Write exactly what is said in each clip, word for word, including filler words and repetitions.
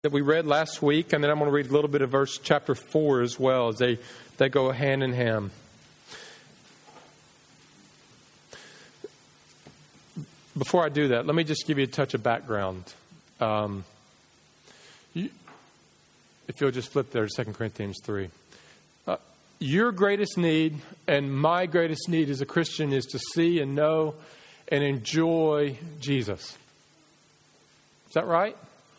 that we read last week, and then I'm going to read a little bit of verse chapter four as well, as they, they go hand in hand. Before I do that, let me just give you a touch of background. Um, you, if you'll just flip there to Second Corinthians three. Uh, your greatest need and my greatest need as a Christian is to see and know and enjoy Jesus. Is that right?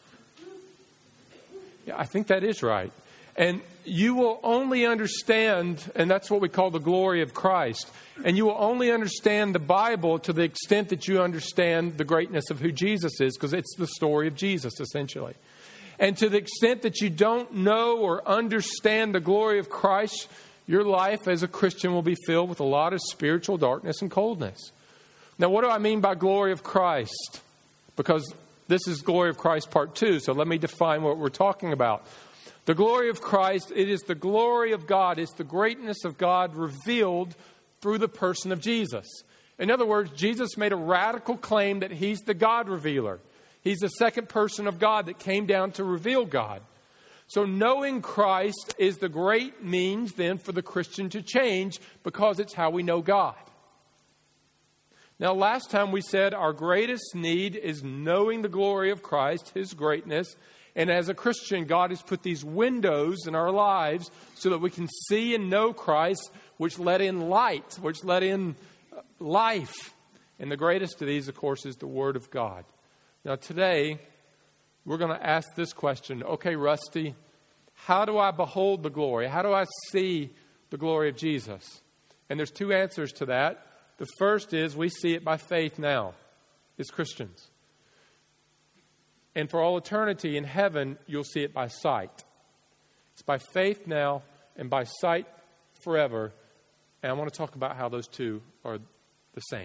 Yeah, I think that is right. And you will only understand, and that's what we call the glory of Christ, and you will only understand the Bible to the extent that you understand the greatness of who Jesus is, because it's the story of Jesus, essentially. And to the extent that you don't know or understand the glory of Christ, your life as a Christian will be filled with a lot of spiritual darkness and coldness. Now, what do I mean by glory of Christ? Because this is glory of Christ part two, so let me define what we're talking about. The glory of Christ, it is the glory of God. It's the greatness of God revealed through the person of Jesus. In other words, Jesus made a radical claim that he's the God revealer. He's the second person of God that came down to reveal God. So knowing Christ is the great means then for the Christian to change, because it's how we know God. Now, last time we said our greatest need is knowing the glory of Christ, his greatness. And as a Christian, God has put these windows in our lives so that we can see and know Christ, which let in light, which let in life. And the greatest of these, of course, is the Word of God. Now, today, we're going to ask this question. Okay, Rusty, how do I behold the glory? How do I see the glory of Jesus? And there's two answers to that. The first is we see it by faith now as Christians. And for all eternity in heaven, you'll see it by sight. It's by faith now and by sight forever. And I want to talk about how those two are the same.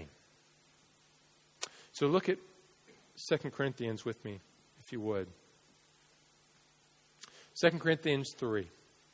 So look at Second Corinthians with me, if you would. Second Corinthians three,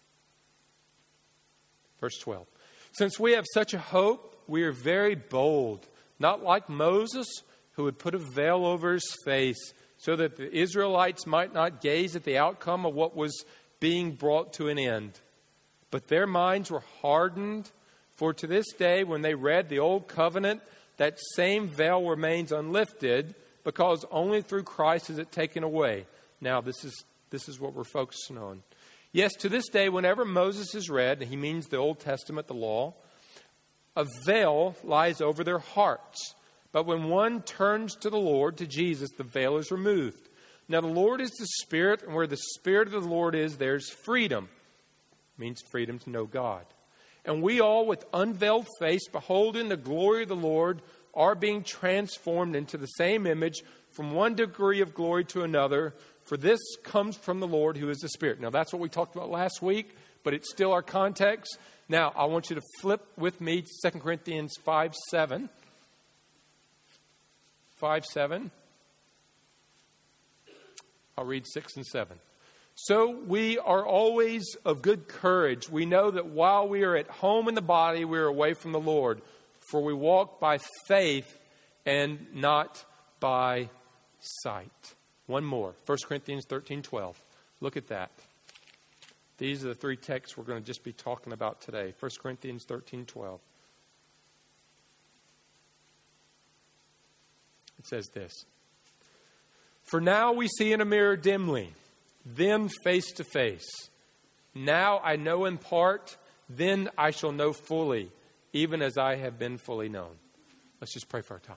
verse twelve. Since we have such a hope, we are very bold, not like Moses, who would put a veil over his face, so that the Israelites might not gaze at the outcome of what was being brought to an end. But their minds were hardened, for to this day, when they read the Old Covenant, that same veil remains unlifted, because only through Christ is it taken away. Now, this is this is what we're focusing on. Yes, to this day, whenever Moses is read, and he means the Old Testament, the law, a veil lies over their hearts. But when one turns to the Lord, to Jesus, the veil is removed. Now the Lord is the Spirit, and where the Spirit of the Lord is, there's freedom. It means freedom to know God. And we all, with unveiled face, beholding the glory of the Lord, are being transformed into the same image from one degree of glory to another. For this comes from the Lord, who is the Spirit. Now that's what we talked about last week, but it's still our context. Now I want you to flip with me to Second Corinthians five seven. five seven. I'll read six and seven. So we are always of good courage. We know that while we are at home in the body, we are away from the Lord. For we walk by faith and not by sight. One more. First Corinthians thirteen twelve. Look at that. These are the three texts we're going to just be talking about today. First Corinthians thirteen twelve. It says this. For now we see in a mirror dimly, then face to face. Now I know in part, then I shall know fully, even as I have been fully known. Let's just pray for our time.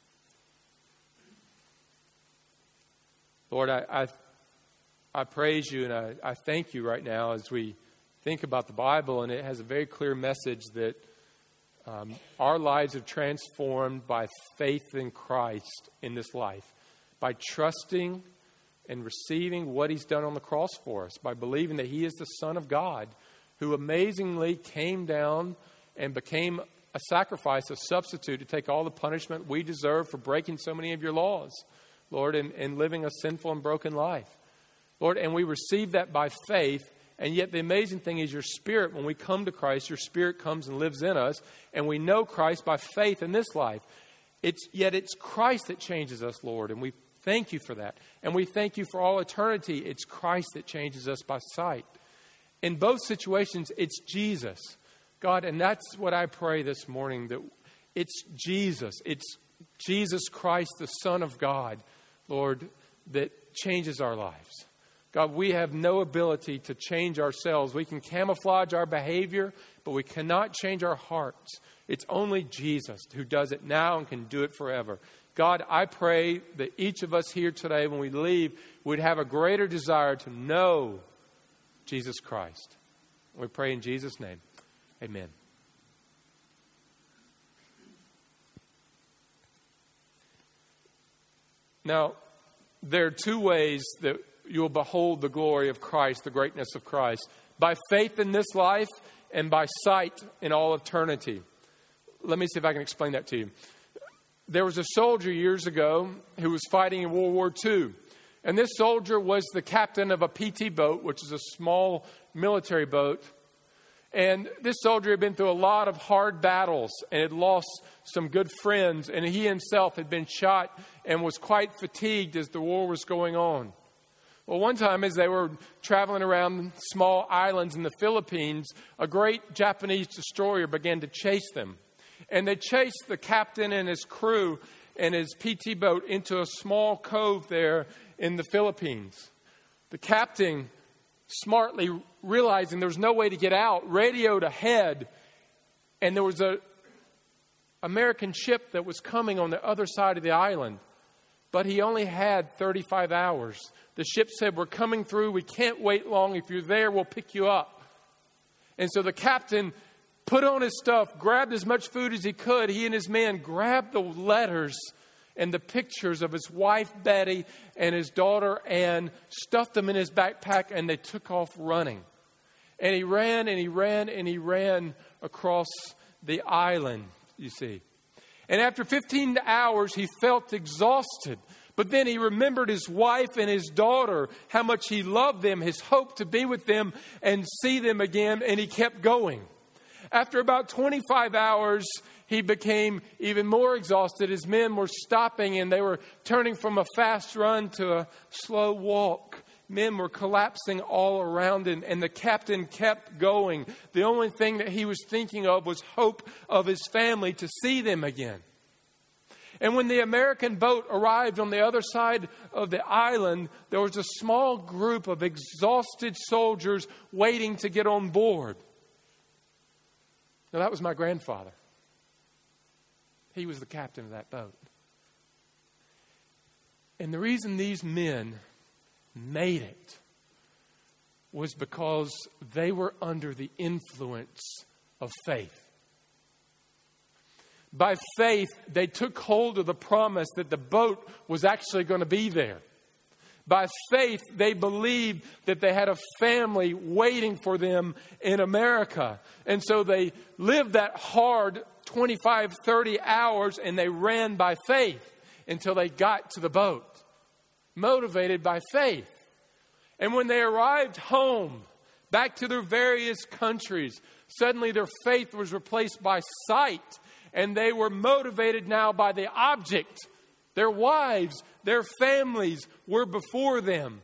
Lord, I I, I praise you and I, I thank you right now as we think about the Bible, and it has a very clear message that Um, our lives are transformed by faith in Christ in this life, by trusting and receiving what he's done on the cross for us, by believing that he is the Son of God, who amazingly came down and became a sacrifice, a substitute to take all the punishment we deserve for breaking so many of your laws, Lord, and, and living a sinful and broken life. Lord, and we receive that by faith. And yet the amazing thing is your Spirit, when we come to Christ, your Spirit comes and lives in us. And we know Christ by faith in this life. It's Yet it's Christ that changes us, Lord. And we Thank you for that. And we thank you for all eternity. It's Christ that changes us by sight. In both situations, it's Jesus. God, and that's what I pray this morning, that it's Jesus. It's Jesus Christ, the Son of God, Lord, that changes our lives. God, we have no ability to change ourselves. We can camouflage our behavior, but we cannot change our hearts. It's only Jesus who does it now and can do it forever. God, I pray that each of us here today, when we leave, would have a greater desire to know Jesus Christ. We pray in Jesus' name. Amen. Now, there are two ways that you will behold the glory of Christ, the greatness of Christ. By faith in this life and by sight in all eternity. Let me see if I can explain that to you. There was a soldier years ago who was fighting in World War Two. And this soldier was the captain of a P T boat, which is a small military boat. And this soldier had been through a lot of hard battles and had lost some good friends. And he himself had been shot and was quite fatigued as the war was going on. Well, one time as they were traveling around small islands in the Philippines, a great Japanese destroyer began to chase them. And they chased the captain and his crew and his P T boat into a small cove there in the Philippines. The captain, smartly realizing there was no way to get out, radioed ahead, and there was a American ship that was coming on the other side of the island. But he only had thirty-five hours. The ship said, "We're coming through. We can't wait long. If you're there, we'll pick you up." And so the captain put on his stuff, grabbed as much food as he could. He and his men grabbed the letters and the pictures of his wife, Betty, and his daughter, Anne, stuffed them in his backpack, and they took off running. And he ran and he ran and he ran across the island, you see. And after fifteen hours, he felt exhausted. But then he remembered his wife and his daughter, how much he loved them, his hope to be with them and see them again, and he kept going. After about twenty-five hours, he became even more exhausted. His men were stopping and they were turning from a fast run to a slow walk. Men were collapsing all around him, and the captain kept going. The only thing that he was thinking of was hope of his family to see them again. And when the American boat arrived on the other side of the island, there was a small group of exhausted soldiers waiting to get on board. Now, that was my grandfather. He was the captain of that boat. And the reason these men made it was because they were under the influence of faith. By faith, they took hold of the promise that the boat was actually going to be there. By faith, they believed that they had a family waiting for them in America. And so they lived that hard twenty-five, thirty hours, and they ran by faith until they got to the boat, motivated by faith. And when they arrived home, back to their various countries, suddenly their faith was replaced by sight, and they were motivated now by the object. Their wives, their families were before them.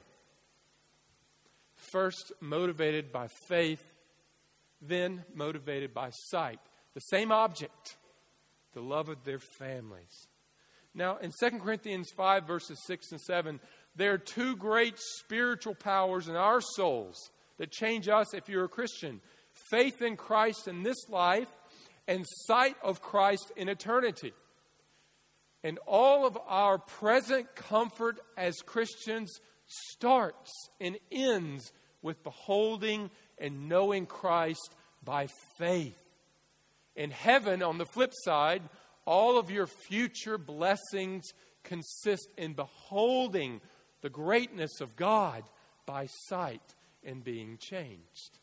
First motivated by faith, then motivated by sight. The same object, the love of their families. Now, in Second Corinthians five, verses six and seven, there are two great spiritual powers in our souls that change us if you're a Christian. Faith in Christ in this life and sight of Christ in eternity. And all of our present comfort as Christians starts and ends with beholding and knowing Christ by faith. In heaven, on the flip side, all of your future blessings consist in beholding the greatness of God by sight and being changed.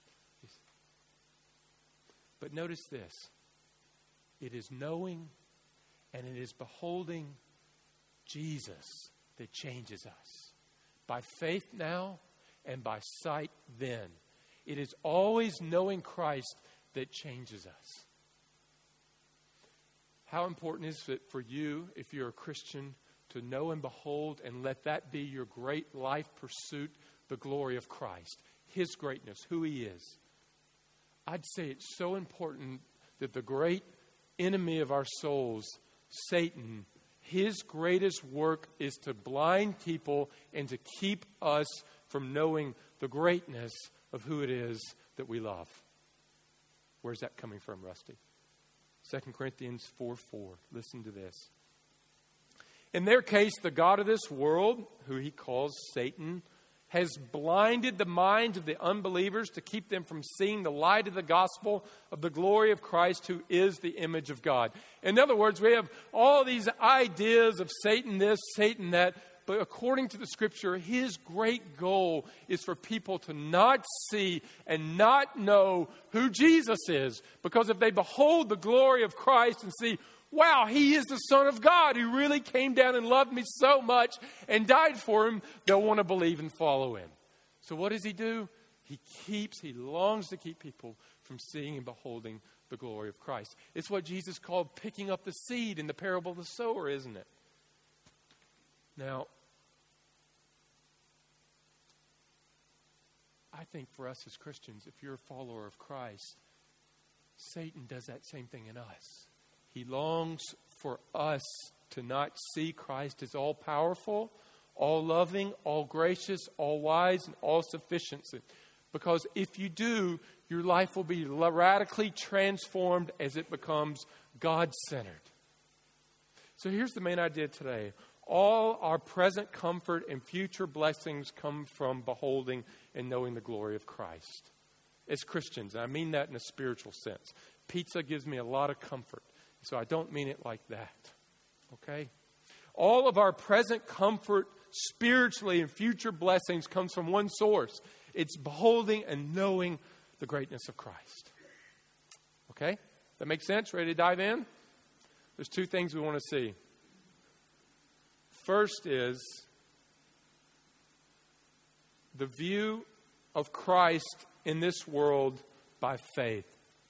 But notice this. It is knowing and it is beholding Jesus that changes us. By faith now and by sight then. It is always knowing Christ that changes us. How important is it for you, if you're a Christian, to know and behold, and let that be your great life pursuit, the glory of Christ, His greatness, who He is. I'd say it's so important that the great enemy of our souls, Satan, his greatest work is to blind people and to keep us from knowing the greatness of who it is that we love. Where's that coming from, Rusty? Second Corinthians four four. Listen to this. In their case, the God of this world, who he calls Satan, has blinded the minds of the unbelievers to keep them from seeing the light of the gospel of the glory of Christ, who is the image of God. In other words, we have all these ideas of Satan this, Satan that, but according to the Scripture, his great goal is for people to not see and not know who Jesus is. Because if they behold the glory of Christ and see, wow, He is the Son of God who really came down and loved me so much and died for him, they'll want to believe and follow Him. So what does He do? He keeps, He longs to keep people from seeing and beholding the glory of Christ. It's what Jesus called picking up the seed in the parable of the sower, isn't it? Now, I think for us as Christians, if you're a follower of Christ, Satan does that same thing in us. He longs for us to not see Christ as all-powerful, all-loving, all-gracious, all-wise, and all-sufficient. Because if you do, your life will be radically transformed as it becomes God-centered. So here's the main idea today. All our present comfort and future blessings come from beholding and knowing the glory of Christ. As Christians, and I mean that in a spiritual sense. Pizza gives me a lot of comfort. So I don't mean it like that, okay? All of our present comfort spiritually and future blessings comes from one source. It's beholding and knowing the greatness of Christ. Okay? That makes sense? Ready to dive in? There's two things we want to see. First is the view of Christ in this world by faith.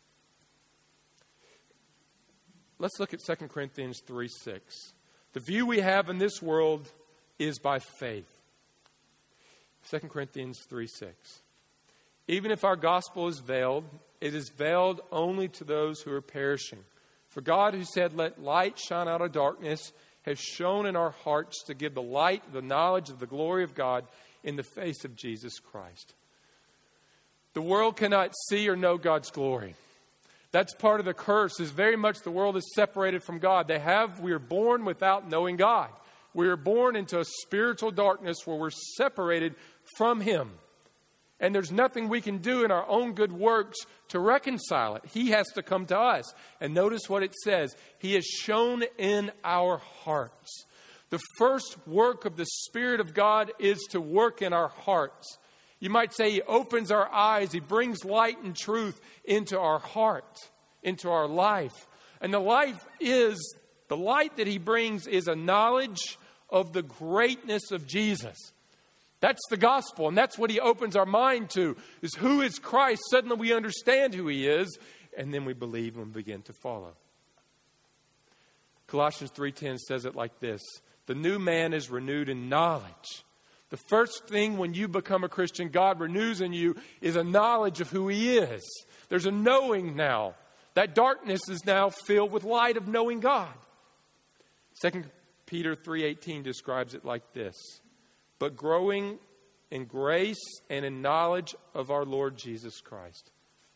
Let's look at Second Corinthians three six. The view we have in this world is by faith. Second Corinthians three six. Even if our gospel is veiled, it is veiled only to those who are perishing. For God, who said, "Let light shine out of darkness," has shone in our hearts to give the light, the knowledge of the glory of God in the face of Jesus Christ. The world cannot see or know God's glory. That's part of the curse, is very much the world is separated from God. They have, we are born without knowing God. We are born into a spiritual darkness where we're separated from Him. And there's nothing we can do in our own good works to reconcile it. He has to come to us. And notice what it says. He has shone in our hearts. The first work of the Spirit of God is to work in our hearts. You might say He opens our eyes. He brings light and truth into our heart, into our life. And the life is, the light that He brings is a knowledge of the greatness of Jesus. That's the gospel, and that's what He opens our mind to, is who is Christ. Suddenly we understand who He is, and then we believe and begin to follow. Colossians three ten says it like this. The new man is renewed in knowledge. The first thing when you become a Christian, God renews in you is a knowledge of who He is. There's a knowing now. That darkness is now filled with light of knowing God. Second Peter three eighteen describes it like this. But growing in grace and in knowledge of our Lord Jesus Christ.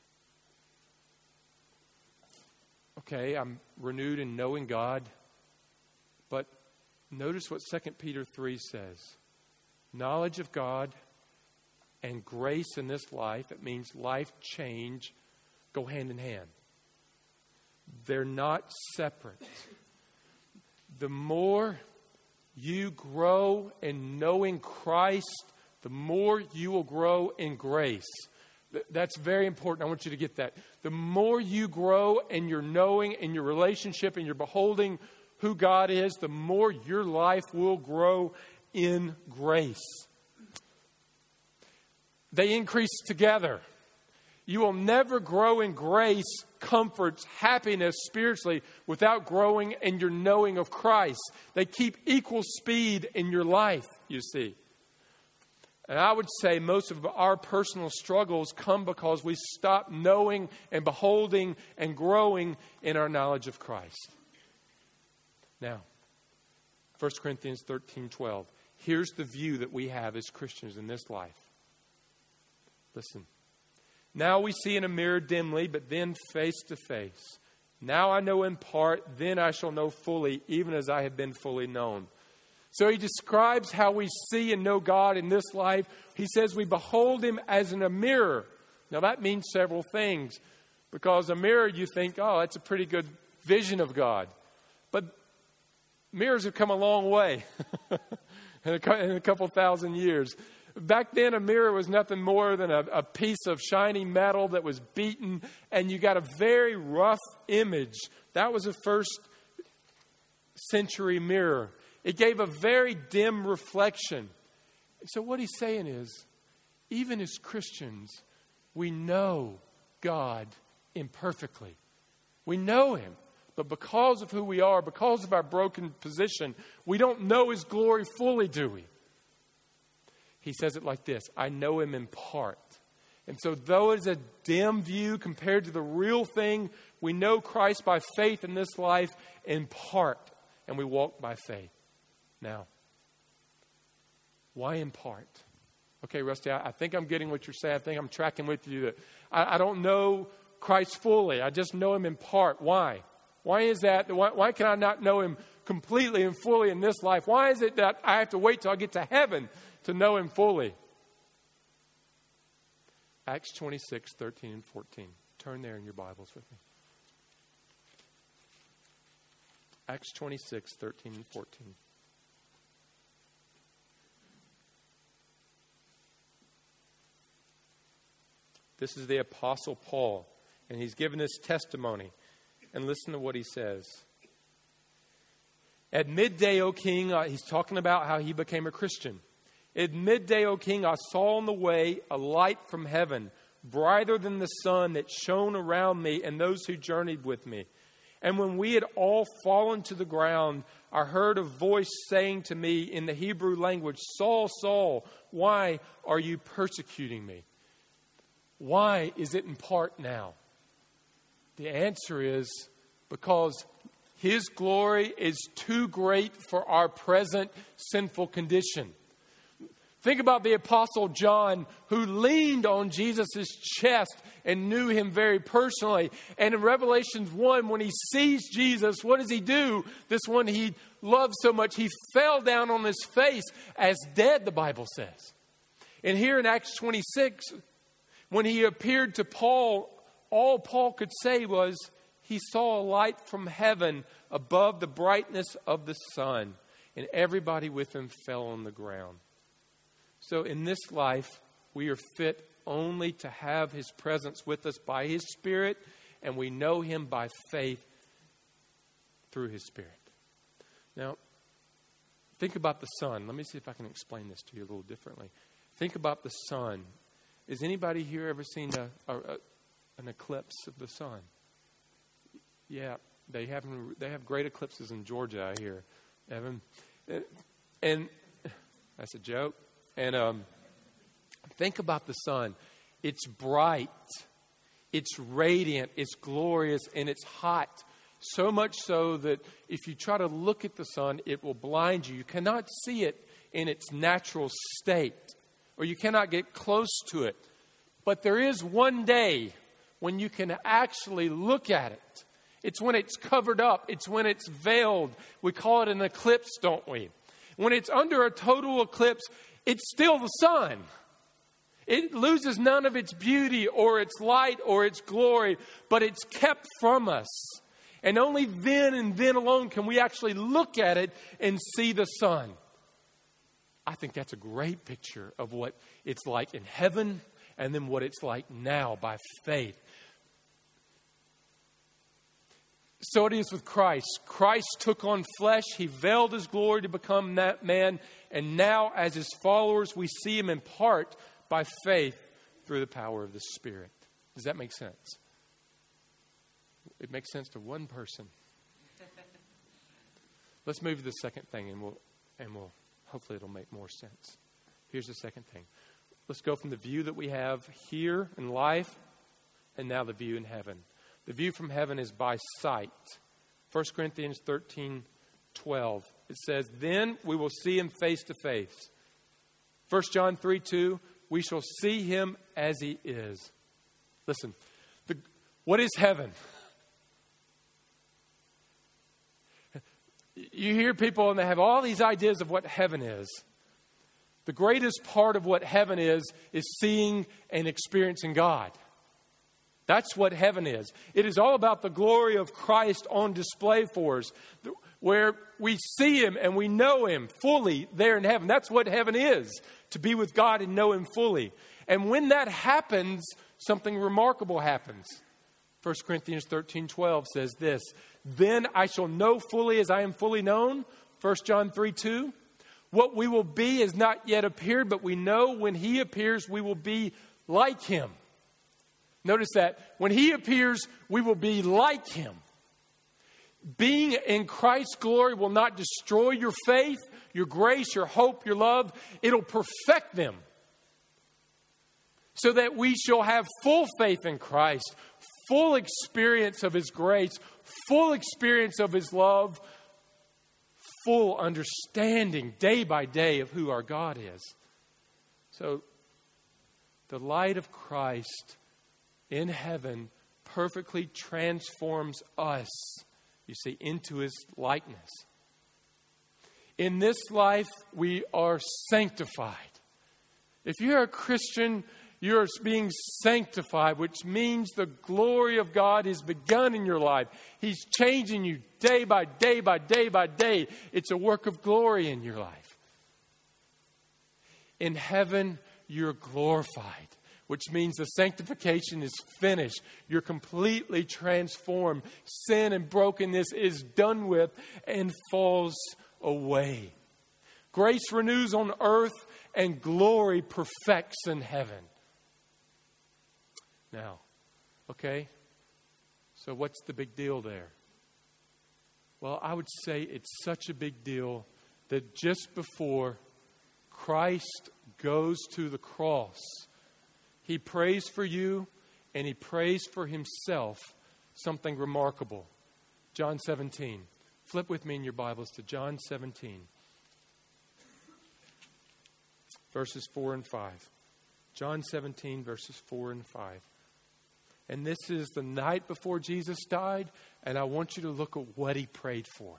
Okay, I'm renewed in knowing God. But notice what Second Peter three says. Knowledge of God and grace in this life, it means life change, go hand in hand. They're not separate. The more you grow in knowing Christ, the more you will grow in grace. That's very important. I want you to get that. The more you grow in your knowing, in your relationship, and your beholding who God is, the more your life will grow in grace. They increase together. You will never grow in grace, comforts, happiness spiritually without growing in your knowing of Christ. They keep equal speed in your life, you see. And I would say most of our personal struggles come because we stop knowing and beholding and growing in our knowledge of Christ. Now, First Corinthians thirteen twelve. Here's the view that we have as Christians in this life. Listen. Now we see in a mirror dimly, but then face to face. Now I know in part, then I shall know fully, even as I have been fully known. So he describes how we see and know God in this life. He says we behold him as in a mirror. Now that means several things. Because a mirror, you think, oh, that's a pretty good vision of God. But mirrors have come a long way in, a, in a couple thousand years. Back then, a mirror was nothing more than a, a piece of shiny metal that was beaten, and you got a very rough image. That was a first century mirror. It gave a very dim reflection. So what he's saying is, even as Christians, we know God imperfectly. We know him. But because of who we are, because of our broken position, we don't know his glory fully, do we? He says it like this, I know him in part. And so though it's a dim view compared to the real thing, we know Christ by faith in this life in part. And we walk by faith. Now, why in part? Okay, Rusty, I, I think I'm getting what you're saying. I think I'm tracking with you. That I, I don't know Christ fully. I just know him in part. Why? Why is that? Why, why can I not know him completely and fully in this life? Why is it that I have to wait till I get to heaven to know him fully? Acts twenty-six, thirteen and fourteen. Turn there in your Bibles with me. Acts twenty-six, thirteen and fourteen. This is the Apostle Paul, and he's given his testimony. And listen to what he says. At midday, O king, uh, he's talking about how he became a Christian. At midday, O king, I saw on the way a light from heaven, brighter than the sun, that shone around me and those who journeyed with me. And when we had all fallen to the ground, I heard a voice saying to me in the Hebrew language, Saul, Saul, why are you persecuting me? Why is it in part now? The answer is because his glory is too great for our present sinful condition. Think about the Apostle John, who leaned on Jesus' chest and knew him very personally. And in Revelation one, when he sees Jesus, what does he do? This one he loved so much, he fell down on his face as dead, the Bible says. And here in Acts twenty-six, when he appeared to Paul, all Paul could say was he saw a light from heaven above the brightness of the sun, and everybody with him fell on the ground. So in this life, we are fit only to have his presence with us by his Spirit, and we know him by faith through his Spirit. Now, think about the sun. Let me see if I can explain this to you a little differently. Think about the sun. Has anybody here ever seen a, a, a, an eclipse of the sun? Yeah, they have they have great eclipses in Georgia, I hear, Evan. And, and that's a joke. And um, think about the sun. It's bright, it's radiant, it's glorious, and it's hot. So much so that if you try to look at the sun, it will blind you. You cannot see it in its natural state, or you cannot get close to it. But there is one day when you can actually look at it. It's when it's covered up. It's when it's veiled. We call it an eclipse, don't we? When it's under a total eclipse, it's still the sun. It loses none of its beauty or its light or its glory, but it's kept from us. And only then and then alone can we actually look at it and see the sun. I think that's a great picture of what it's like in heaven and then what it's like now by faith. So it is with Christ. Christ took on flesh. He veiled his glory to become that man. And now, as his followers, we see him in part by faith through the power of the Spirit. Does that make sense? It makes sense to one person. Let's move to the second thing, and we'll, and we'll, hopefully it'll make more sense. Here's the second thing. Let's go from the view that we have here in life, and now the view in heaven. The view from heaven is by sight. First Corinthians thirteen twelve. It says, then we will see him face to face. First John three two, we shall see him as he is. Listen, the, what is heaven? You hear people and they have all these ideas of what heaven is. The greatest part of what heaven is, is seeing and experiencing God. That's what heaven is. It is all about the glory of Christ on display for us, where we see him and we know him fully there in heaven. That's what heaven is, to be with God and know him fully. And when that happens, something remarkable happens. First Corinthians thirteen twelve says this, then I shall know fully as I am fully known. First John three two. What we will be has not yet appeared, but we know when he appears, we will be like him. Notice that. When he appears, we will be like him. Being in Christ's glory will not destroy your faith, your grace, your hope, your love. It'll perfect them. So that we shall have full faith in Christ, full experience of his grace, full experience of his love, full understanding day by day of who our God is. So, the light of Christ in heaven perfectly transforms us, you see, into his likeness. In this life, we are sanctified. If you're a Christian, you're being sanctified, which means the glory of God has begun in your life. He's changing you day by day by day by day. It's a work of glory in your life. In heaven, you're glorified, which means the sanctification is finished. You're completely transformed. Sin and brokenness is done with and falls away. Grace renews on earth and glory perfects in heaven. Now, okay, so what's the big deal there? Well, I would say it's such a big deal that just before Christ goes to the cross, he prays for you and he prays for himself something remarkable. John seventeen. Flip with me in your Bibles to John seventeen. Verses four and five. John seventeen, verses four and five. And this is the night before Jesus died, and I want you to look at what he prayed for.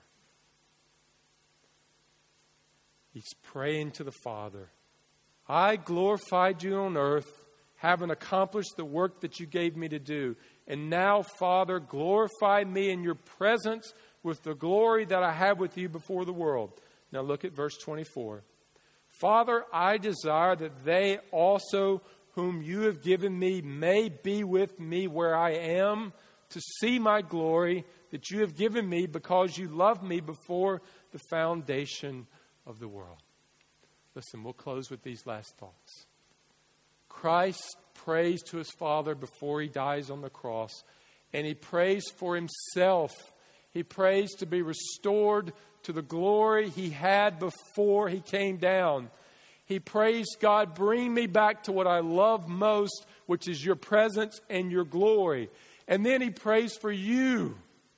He's praying to the Father. I glorified you on earth, having accomplished the work that you gave me to do. And now, Father, glorify me in your presence with the glory that I had with you before the world. Now look at verse twenty-four. Father, I desire that they also whom you have given me may be with me where I am, to see my glory that you have given me because you loved me before the foundation of the world. Listen, we'll close with these last thoughts. Christ prays to his Father before he dies on the cross, and he prays for himself. He prays to be restored to the glory he had before he came down. He prays, God, bring me back to what I love most, which is your presence and your glory. And then he prays for you.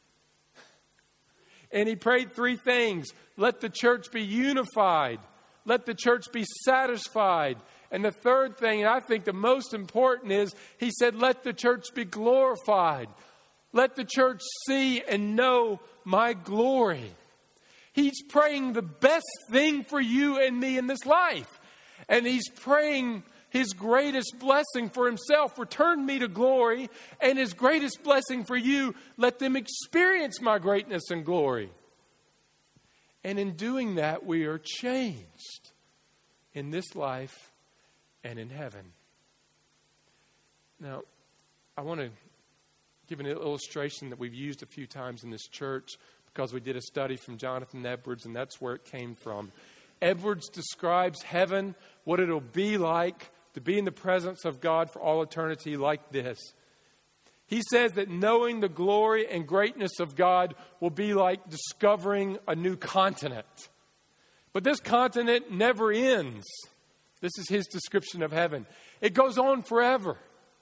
And he prayed three things. Let the church be unified. Let the church be satisfied. And the third thing, and I think the most important, is he said, let the church be glorified. Let the church see and know my glory. He's praying the best thing for you and me in this life. And he's praying his greatest blessing for himself. Return me to glory. And his greatest blessing for you, let them experience my greatness and glory. And in doing that, we are changed in this life and in heaven. Now, I want to give an illustration that we've used a few times in this church because we did a study from Jonathan Edwards, and that's where it came from. Edwards describes heaven, what it'll be like to be in the presence of God for all eternity, like this. He says that knowing the glory and greatness of God will be like discovering a new continent. But this continent never ends. This is his description of heaven. It goes on forever.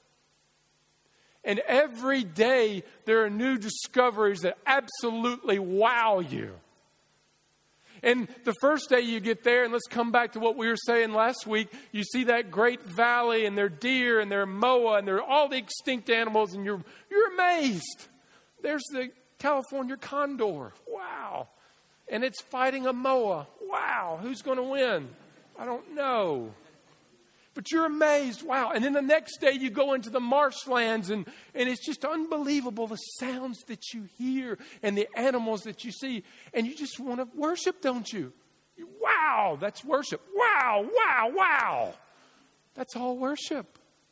And every day there are new discoveries that absolutely wow you. And the first day you get there, and let's come back to what we were saying last week, you see that great valley and there are deer and there are moa and there are all the extinct animals, and you're you're amazed. There's the California condor. Wow. And it's fighting a moa. Wow. Who's going to win? I don't know. But you're amazed. Wow. And then the next day you go into the marshlands, and, and it's just unbelievable the sounds that you hear and the animals that you see. And you just want to worship, don't you? Wow, that's worship. Wow, wow, wow. That's all worship.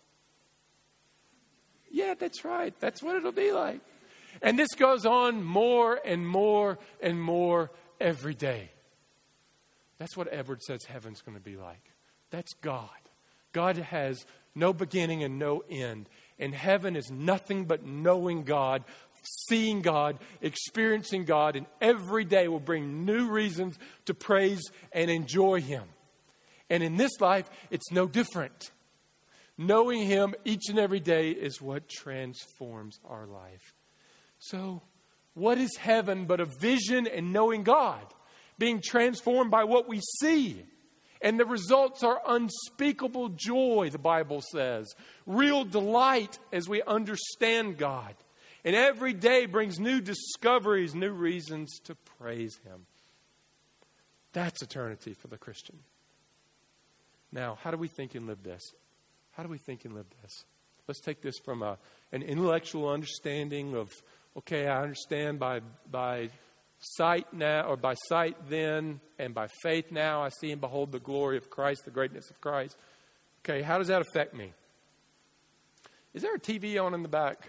Yeah, that's right. That's what it'll be like. And this goes on more and more and more every day. That's what Edward says heaven's going to be like. That's God. God has no beginning and no end. And heaven is nothing but knowing God, seeing God, experiencing God. And every day will bring new reasons to praise and enjoy Him. And in this life, it's no different. Knowing Him each and every day is what transforms our life. So, what is heaven but a vision and knowing God? Being transformed by what we see. And the results are unspeakable joy, the Bible says. Real delight as we understand God. And every day brings new discoveries, new reasons to praise Him. That's eternity for the Christian. Now, how do we think and live this? How do we think and live this? Let's take this from a, an intellectual understanding of, okay, I understand by by sight now, or by sight then, and by faith now, I see and behold the glory of Christ, the greatness of Christ. Okay, how does that affect me? Is there a T V on in the back?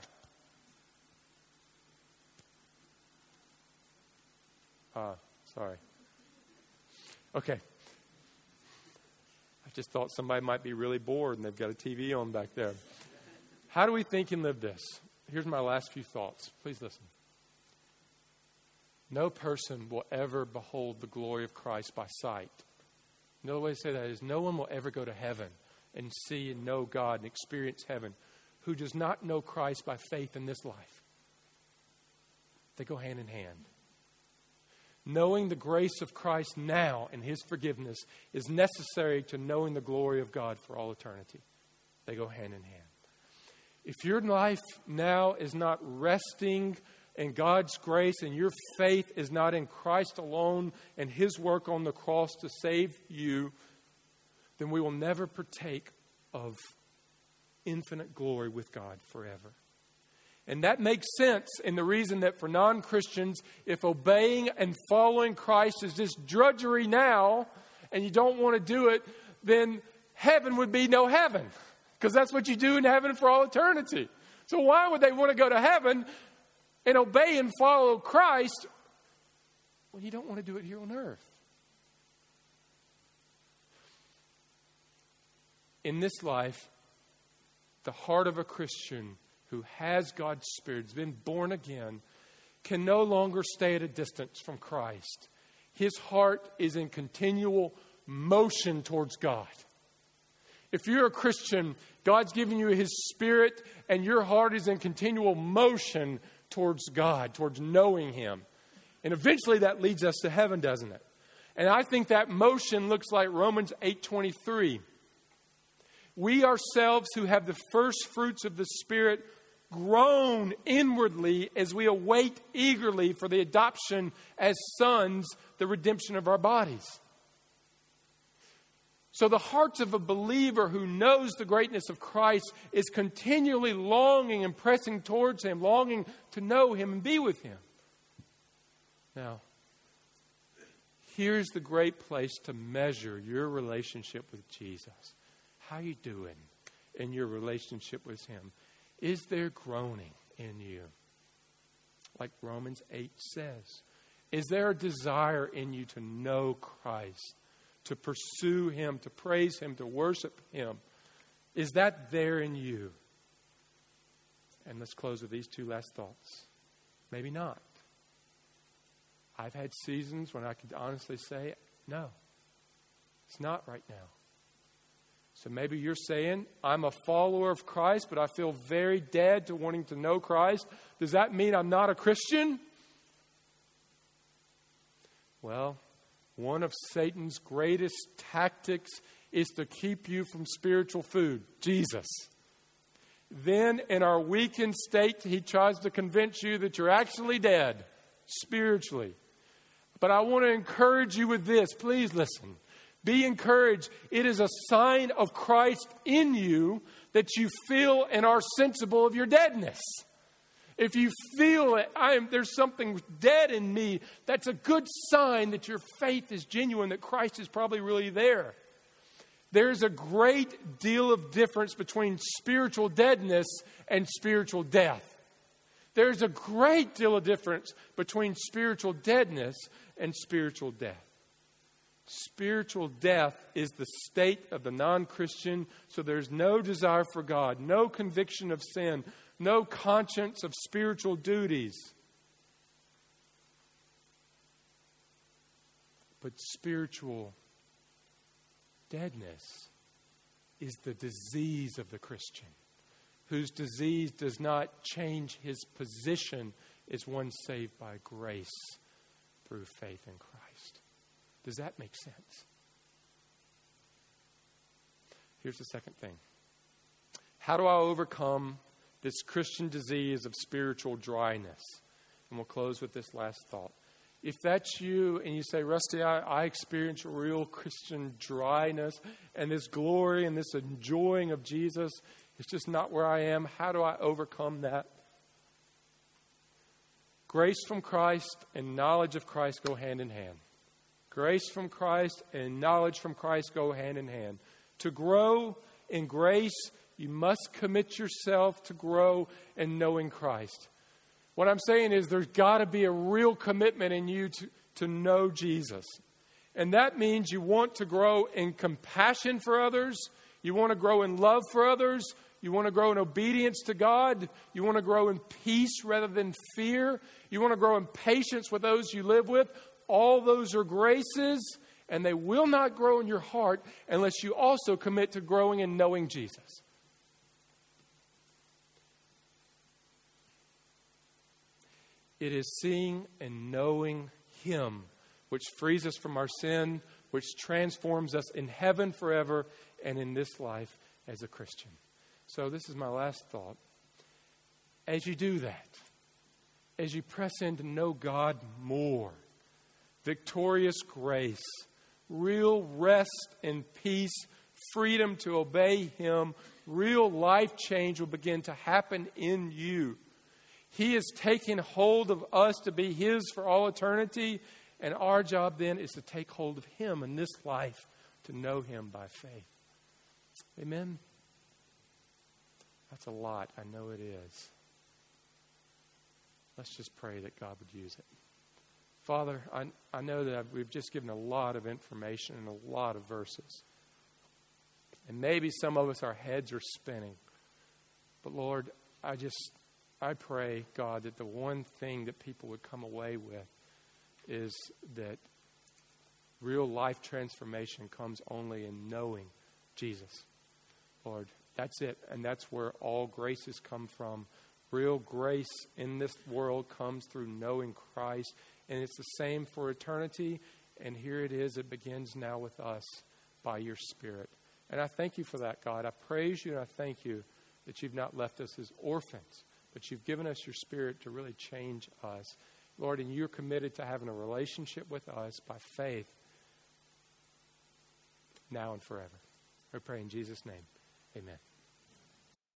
Ah, sorry. Okay. I just thought somebody might be really bored and they've got a T V on back there. How do we think and live this? Here's my last few thoughts. Please listen. No person will ever behold the glory of Christ by sight. Another way to say that is no one will ever go to heaven and see and know God and experience heaven who does not know Christ by faith in this life. They go hand in hand. Knowing the grace of Christ now and His forgiveness is necessary to knowing the glory of God for all eternity. They go hand in hand. If your life now is not resting in God's grace and your faith is not in Christ alone and His work on the cross to save you, then we will never partake of infinite glory with God forever. And that makes sense in the reason that for non-Christians, if obeying and following Christ is just drudgery now and you don't want to do it, then heaven would be no heaven. Because that's what you do in heaven for all eternity. So why would they want to go to heaven and obey and follow Christ when you don't want to do it here on earth? In this life, the heart of a Christian who has God's Spirit, has been born again, can no longer stay at a distance from Christ. His heart is in continual motion towards God. If you're a Christian, God's given you His Spirit, and your heart is in continual motion towards God, towards knowing Him. And eventually that leads us to heaven, doesn't it? And I think that motion looks like Romans eight twenty-three. We ourselves who have the first fruits of the Spirit groan inwardly as we await eagerly for the adoption as sons, the redemption of our bodies. So the hearts of a believer who knows the greatness of Christ is continually longing and pressing towards Him, longing to know Him and be with Him. Now, here's the great place to measure your relationship with Jesus. How you doing in your relationship with Him? Is there groaning in you? Like Romans eight says. Is there a desire in you to know Christ? To pursue Him, to praise Him, to worship Him? Is that there in you? And let's close with these two last thoughts. Maybe not. I've had seasons when I could honestly say, no, it's not right now. So maybe you're saying, I'm a follower of Christ, but I feel very dead to wanting to know Christ. Does that mean I'm not a Christian? Well, one of Satan's greatest tactics is to keep you from spiritual food, Jesus. Then, in our weakened state, he tries to convince you that you're actually dead, spiritually. But I want to encourage you with this. Please listen. Be encouraged. It is a sign of Christ in you that you feel and are sensible of your deadness. If you feel it, I am, there's something dead in me, that's a good sign that your faith is genuine, that Christ is probably really there. There's a great deal of difference between spiritual deadness and spiritual death. There's a great deal of difference between spiritual deadness and spiritual death. Spiritual death is the state of the non-Christian, so there's no desire for God, no conviction of sin, no conscience of spiritual duties. But spiritual deadness is the disease of the Christian, whose disease does not change his position as one saved by grace through faith in Christ. Does that make sense? Here's the second thing. How do I overcome this Christian disease of spiritual dryness? And we'll close with this last thought. If that's you and you say, Rusty, I, I experience real Christian dryness and this glory and this enjoying of Jesus, it's just not where I am. How do I overcome that? Grace from Christ and knowledge of Christ go hand in hand. Grace from Christ and knowledge from Christ go hand in hand. To grow in grace, you must commit yourself to grow in knowing Christ. What I'm saying is there's got to be a real commitment in you to, to know Jesus. And that means you want to grow in compassion for others. You want to grow in love for others. You want to grow in obedience to God. You want to grow in peace rather than fear. You want to grow in patience with those you live with. All those are graces, and they will not grow in your heart unless you also commit to growing and knowing Jesus. It is seeing and knowing Him which frees us from our sin, which transforms us in heaven forever and in this life as a Christian. So this is my last thought. As you do that, as you press in to know God more, victorious grace, real rest and peace, freedom to obey Him, real life change will begin to happen in you. He is taking hold of us to be His for all eternity, and our job then is to take hold of Him in this life, to know Him by faith. Amen? That's a lot. I know it is. Let's just pray that God would use it. Father, I, I know that I've, we've just given a lot of information and a lot of verses. And maybe some of us, our heads are spinning. But Lord, I just, I pray, God, that the one thing that people would come away with is that real life transformation comes only in knowing Jesus. Lord, that's it. And that's where all graces come from. Real grace in this world comes through knowing Christ. And it's the same for eternity. And here it is. It begins now with us by your Spirit. And I thank you for that, God. I praise you and I thank you that you've not left us as orphans, but you've given us your Spirit to really change us. Lord, and you're committed to having a relationship with us by faith now and forever. I pray in Jesus' name. Amen.